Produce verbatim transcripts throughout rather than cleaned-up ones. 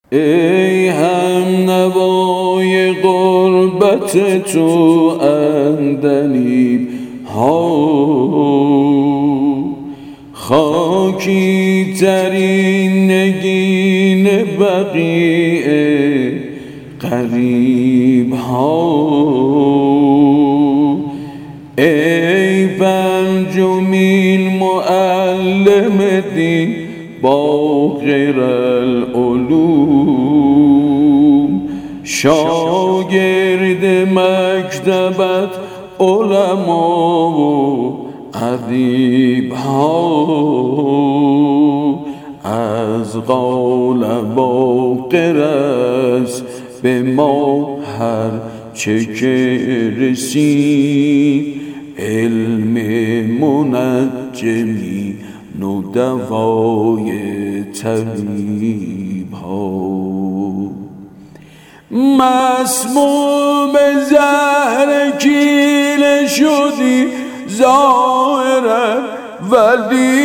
ای هم نوای غربت تو عندلیب ها، خاکی ترین نگین بقیع غریب ها. ای پنجمین معلم دین باقر العلوم، شاگرد مکتبت علما و ادیب ها. از قول باقر است به ما هر چه که رسید، علم منجمی نو دوای طبیب ها. مسموم زهر کینه شدی ظاهرا ولی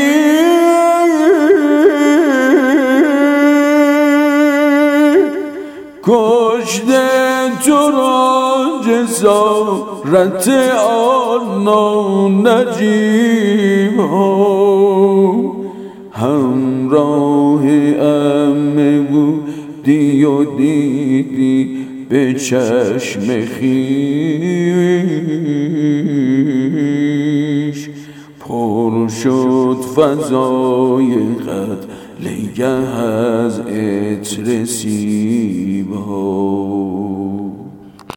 کشته تو را جسارت آن نجیب ها. همراه عمه بودی و دیدی به چشم خویش، پر شد فضای قتلگه از عطر سیب ها.